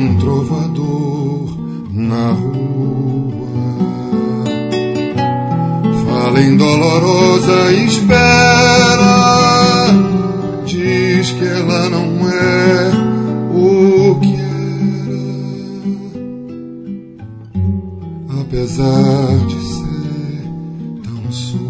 um trovador na rua fala em dolorosa espera, diz que ela não é o que era, apesar de ser tão sua.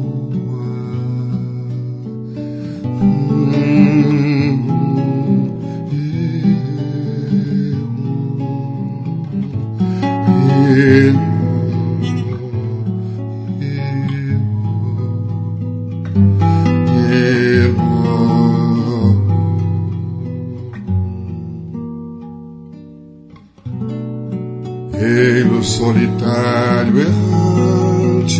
Ei-lo solitário errante,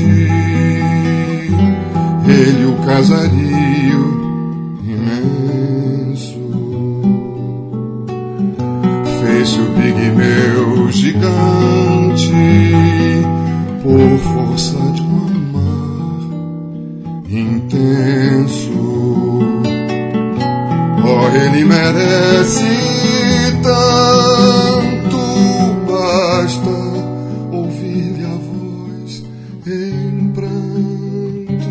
ele o casario imenso, fez-se o pigmeu gigante por força de um amar intenso. Oh, ele merece tanto, basta ouvir-lhe a voz em pranto.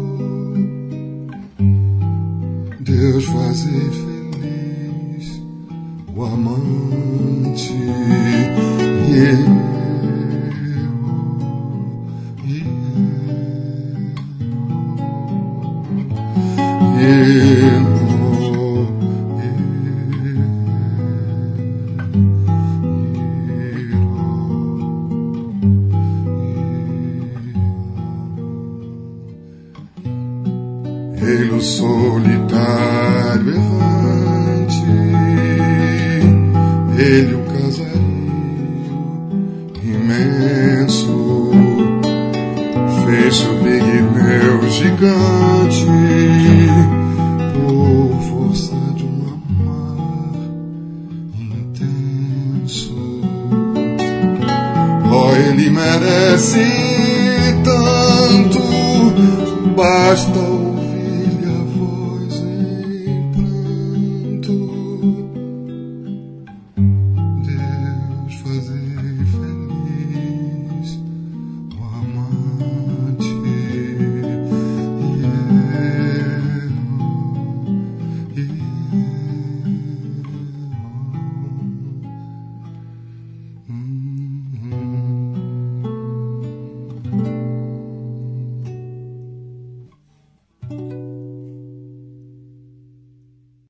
Deus fazer feliz o amante e eu. Ei-lo solitário errante, ele o casario imenso, fez o pigmeu gigante por força de um amar intenso. Oh, ele merece tanto, basta